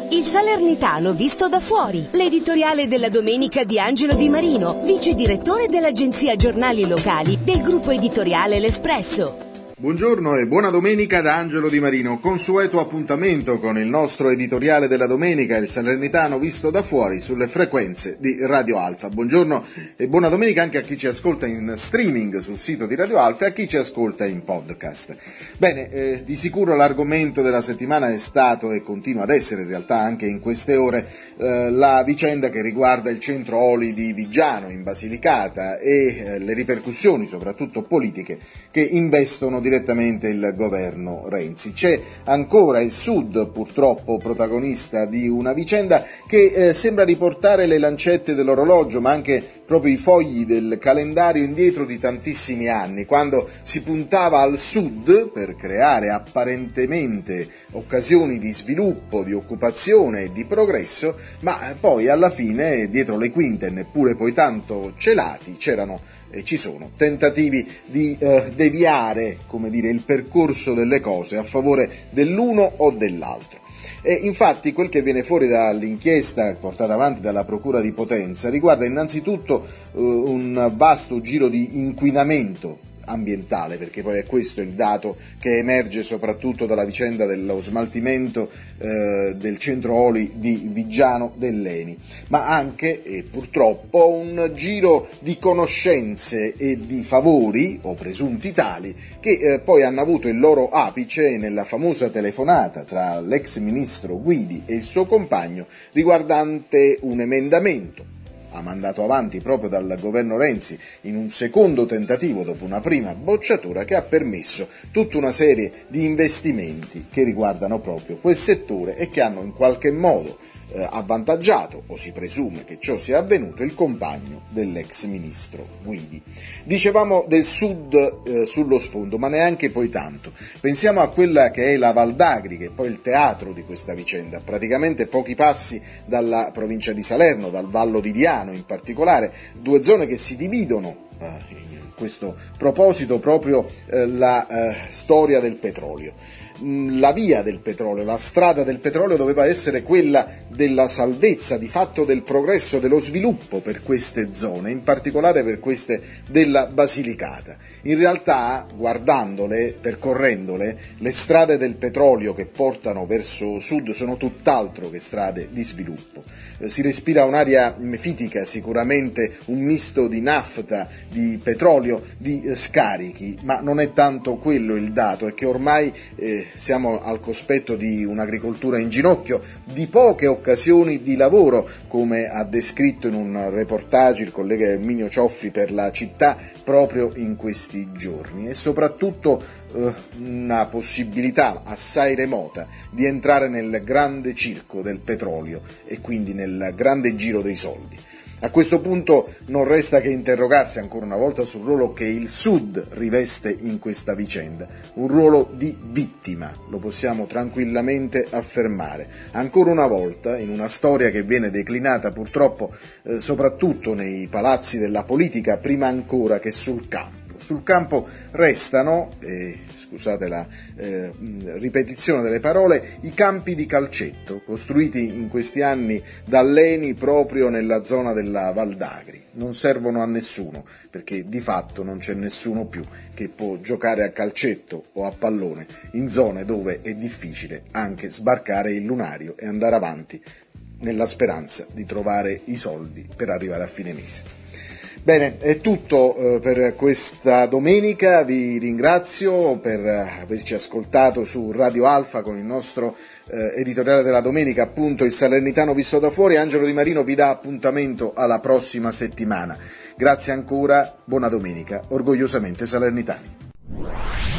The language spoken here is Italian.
Il Salernitano visto da fuori, l'editoriale della domenica di Angelo Di Marino, vice direttore dell'agenzia Giornali Locali del gruppo editoriale L'Espresso. Buongiorno e buona domenica da Angelo Di Marino. Consueto appuntamento con il nostro editoriale della domenica, il Salernitano visto da fuori sulle frequenze di Radio Alfa. Buongiorno e buona domenica anche a chi ci ascolta in streaming sul sito di Radio Alfa e a chi ci ascolta in podcast. Bene, di sicuro l'argomento della settimana è stato e continua ad essere in realtà anche in queste ore la vicenda che riguarda il centro Oli di Viggiano in Basilicata e le ripercussioni soprattutto politiche che investono direttamente il governo Renzi. C'è ancora il Sud purtroppo protagonista di una vicenda che sembra riportare le lancette dell'orologio ma anche proprio i fogli del calendario indietro di tantissimi anni, quando si puntava al Sud per creare apparentemente occasioni di sviluppo, di occupazione e di progresso, ma poi alla fine dietro le quinte, neppure poi tanto celati, c'erano e ci sono tentativi di deviare, come dire, il percorso delle cose a favore dell'uno o dell'altro. E infatti quel che viene fuori dall'inchiesta portata avanti dalla Procura di Potenza riguarda innanzitutto un vasto giro di inquinamento ambientale, perché poi è questo il dato che emerge soprattutto dalla vicenda dello smaltimento del centro Oli di Viggiano dell'Eni, ma anche e purtroppo un giro di conoscenze e di favori, o presunti tali, che poi hanno avuto il loro apice nella famosa telefonata tra l'ex ministro Guidi e il suo compagno riguardante un emendamento mandato avanti proprio dal governo Renzi in un secondo tentativo dopo una prima bocciatura che ha permesso tutta una serie di investimenti che riguardano proprio quel settore e che hanno in qualche modo avvantaggiato, o si presume che ciò sia avvenuto, il compagno dell'ex ministro Guidi. Dicevamo del Sud sullo sfondo, ma neanche poi tanto. Pensiamo a quella che è la Val d'Agri, che è poi il teatro di questa vicenda, praticamente pochi passi dalla provincia di Salerno, dal Vallo di Diano in particolare, due zone che si dividono in questo proposito proprio la storia del petrolio. La via del petrolio, la strada del petrolio doveva essere quella della salvezza, di fatto del progresso, dello sviluppo per queste zone, in particolare per queste della Basilicata. In realtà, guardandole, percorrendole, le strade del petrolio che portano verso sud sono tutt'altro che strade di sviluppo. Si respira un'aria mefitica, sicuramente un misto di nafta, di petrolio, di scarichi, ma non è tanto quello il dato, è che ormai siamo al cospetto di un'agricoltura in ginocchio, di poche occasioni di lavoro, come ha descritto in un reportage il collega Erminio Cioffi per La Città proprio in questi giorni, e soprattutto una possibilità assai remota di entrare nel grande circo del petrolio e quindi nel grande giro dei soldi. A questo punto non resta che interrogarsi ancora una volta sul ruolo che il Sud riveste in questa vicenda, un ruolo di vittima, lo possiamo tranquillamente affermare, ancora una volta in una storia che viene declinata purtroppo soprattutto nei palazzi della politica prima ancora che sul campo. Sul campo restano, scusate la ripetizione delle parole, i campi di calcetto costruiti in questi anni dall'Eni proprio nella zona della Val d'Agri. Non servono a nessuno, perché di fatto non c'è nessuno più che può giocare a calcetto o a pallone in zone dove è difficile anche sbarcare il lunario e andare avanti nella speranza di trovare i soldi per arrivare a fine mese. Bene, è tutto per questa domenica, vi ringrazio per averci ascoltato su Radio Alfa con il nostro editoriale della domenica, appunto il Salernitano visto da fuori. Angelo Di Marino vi dà appuntamento alla prossima settimana. Grazie ancora, buona domenica, orgogliosamente salernitani.